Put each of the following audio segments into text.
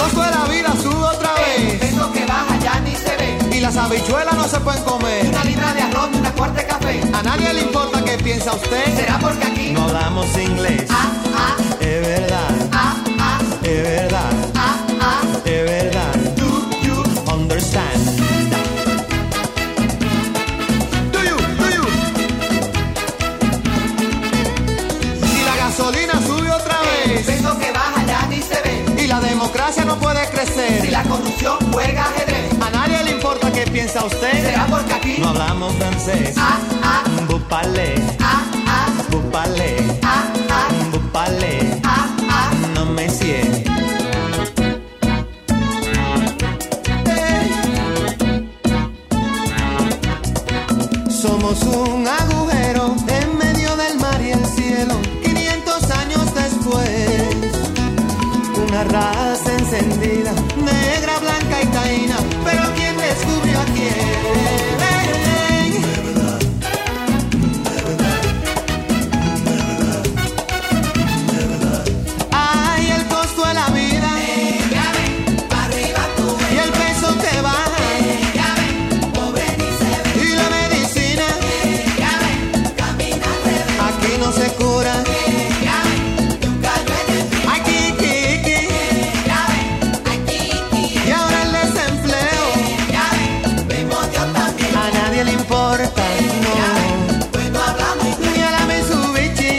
costo de la vida sube otra vez. El peso que baja ya ni se ve. Y las habichuelas no se pueden comer. Una libra de arroz y una cuarta de café. A nadie le importa qué piensa usted. ¿Será porque aquí No hablamos inglés. Es verdad. Es verdad. Es verdad. Do you Understand. Do you? Si la gasolina sube otra El vez. peso que baja ya ni se ve. Y la democracia no puede Si crecer. la corrupción juega ajedrez. A nadie le importa qué piensa usted. ¿Será porque aquí No hablamos francés. Vous parlez. Vous parlez. Vous parlez. No me sied. Somos un agujero en medio del mar y el cielo. 500 años después, una raza encendida, negra, blanca y taína. Pero ¿quién descubrió a quién? Ay, el costo de la vida y el peso que baja y la medicina aquí no se cura. Aquí, y ahora el desempleo a nadie le importa, no, ni a la Mitsubishi.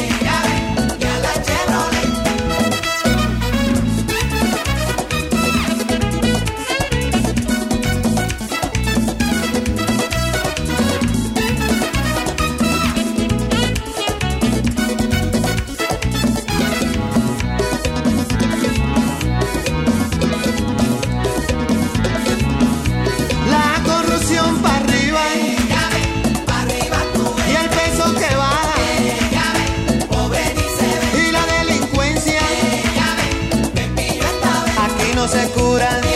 La corrupción para arriba y el peso que baja y la delincuencia aquí no se cura.